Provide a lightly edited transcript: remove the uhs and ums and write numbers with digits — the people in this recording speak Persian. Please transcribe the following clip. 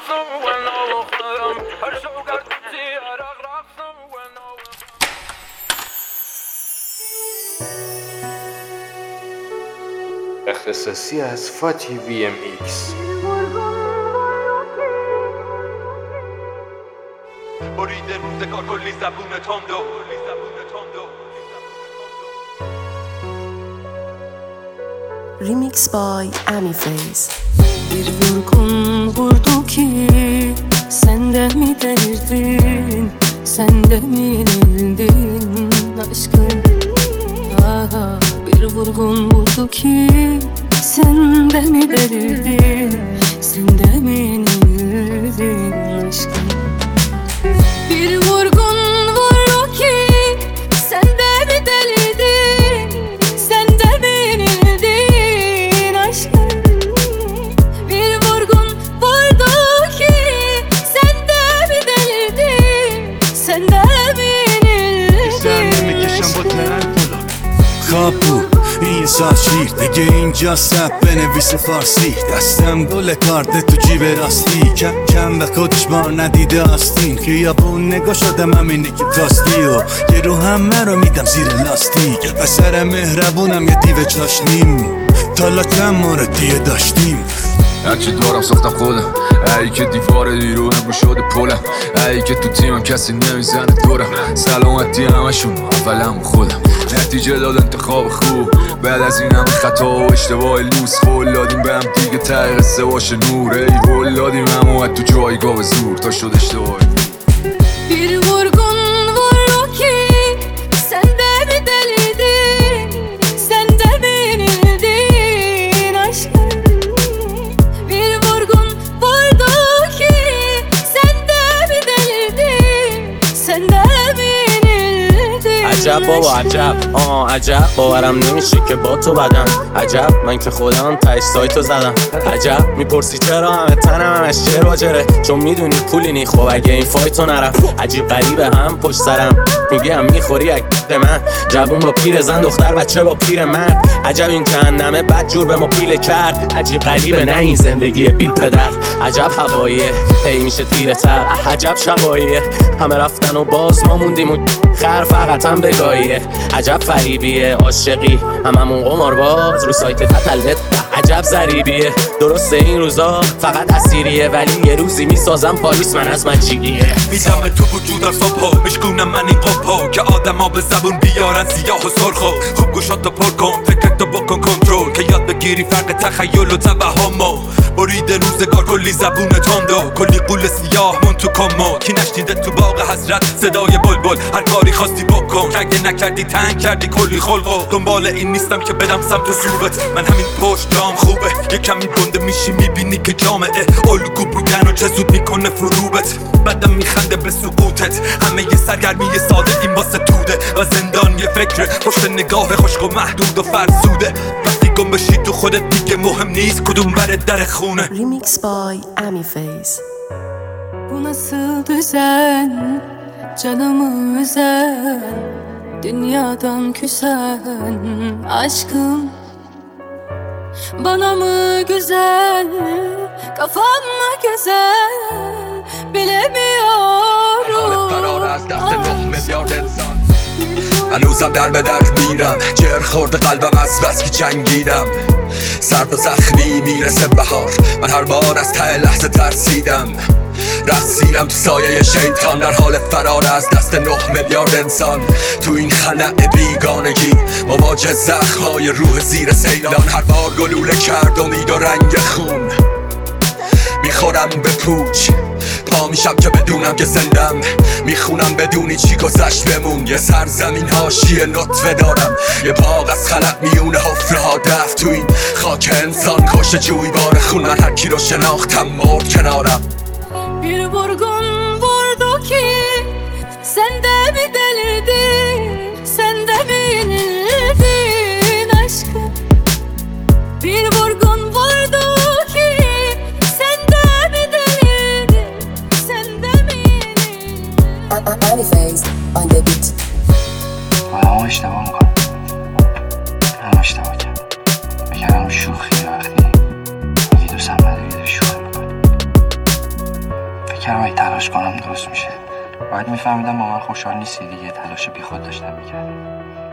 اختصاصی از فاتی VMX. بریده روزگار کلی زبون تندو Remix by Amiface. Bir vurgun vurdu ki sen de mi delirdin, sen de mi yenildin aşkım? Aha, bir vurgun vurdu ki sen de mi delirdin, sen de mi yenildin aşkım? Bir vurgun vurdu ki sen de mi delirdin, sen de mi yenildin aşkım? Bir vurgun vurdu ki sen de mi delirdin, sen de mi yenildin aşkım? خواب بود این شیر دیگه اینجا سب بنویسه فارسی دستم گل کارت تو جیب راستی کم به خودش بار ندیده آستین خیابون نگاه شدم همینی که کاستی و یه رو همه رو میدم زیر لاستیک پسر مهربونم یه دیو چاشنیم تالا چند مورد دیگه داشتیم هرچی دارم ساختم خودم ای که دیوار دیروهم رو شده پلم ای که تو تیمم کسی نمیزنه دورم سلامتی همشون اولم خودم نتیجه داد انتخاب خوب بعد از این همه خطا و اشتباه لوس خول دادیم به هم دیگه ته قصه باشه نور ای هول دادیم هم اومد تو جایگاه زور تا شد اشتباه Bir vurgun vurdu ki sen de mi delirdin, sen de mi yenildin aşkım? Bir vurgun vurdu ki sen de mi delirdin, sen de mi yenildin عجب بابا عجب عجب باورم نمیشه که با تو بدم عجب من که خودم تاش سایتو زدم عجب میپرسی چرا همه تنم همش چه راجره چون میدونی پولی نی خب اگه این فایتو نرفت عجیب غریبه هم پشت سرم میگم میخوری اگه من جوون با پیر زن دختر بچه با پیر من عجب این جهنمه بد جور به ما پیله کرد عجیب غریبه نه این زندگی بیل پدر عجب هواییه هی میشه تیره تر عجب شباییه همه رفتن و باز ما موندیم و خر فقط هم بگاهیه عجب فریبیه عاشقی هممون قمارباز رو سایت تتلت عجب ضریبیه درسته این روزا فقط اسیریه ولی یه روزی میسازم پاریس من از مجیگیه میدم تو وجودم صبح میشکونم من این قبها که آدم ها به زبون بیارن سیاه و سرخو خوب گوشاتو پر کن فکرتو بکن کنترل که یاد بگیری فرق تخیل و توهمو بریده روزگار کلی زبون تندو کلی قول سیاه مون تو کامو کی نشنیده تو باغ حسرت صدای بلبل هر کاری خواستی بکن اگه نکردی تنگ کردی کلی خلقو دنبال این نیستم که بدم سمت صوبت من همین پشت جام خوبه یه کمی گنده میشی میبینی که جامعه الگو بودن و چه زود میکنه فروبت بعدم میخنده به سقوطت همه یه سرگرمی ساده این واسه توده و زندان یه فکره پشت نگاه خشک و محدود و فرسوده وقتی گم بشی تو خودت دیگه مهم نیست کدوم بره در خونه Remix by Amiface. Bu nasıl düzen, canımı üzen, dünyadan küsen aşkım. Bana mı güzel, kafam mı güzel, bilemiyorum. هنوزم در به در میرم جر خورده قلبم از بس که جنگیدم سرد و زخمی میرسه بهار من هر بار از ته لحظه ترسیدم رقصیدم تو سایه شیطان در حال فرار از دست 9 میلیارد انسان تو این خلأ بیگانگی مواجه زخم‌های روح زیر سیلان هر بار گلوله کرد امید و رنگ خون میخورم به پوچ پا میشم که بدونم که زندم میخونم بدونی چی گذشت بمون یه سرزمین حاشیه نطفه دارم یه باغ از خلق میونه حفره ها دفت تو این خاک انسان کشت جویبار خون من هر کی رو شناختم مرد کنارم Bir vurgun vurdu ki sen de mi delirdin, sen de mi yenildin aşkım? Bir vurgun vurdu ki sen de mi delirdin, sen de mi yenildin? Amiface on the beat. همه اشتباه میکنم همه اشتباه کرد بگرم شوخی وقتی میگی دوستم نداری داری شوخی میکنی میکردم اگه تلاش کنم درست میشه. باید میفهمیدم با من خوشحال نیستی دیگه، تلاش بی خود داشتم میکردم.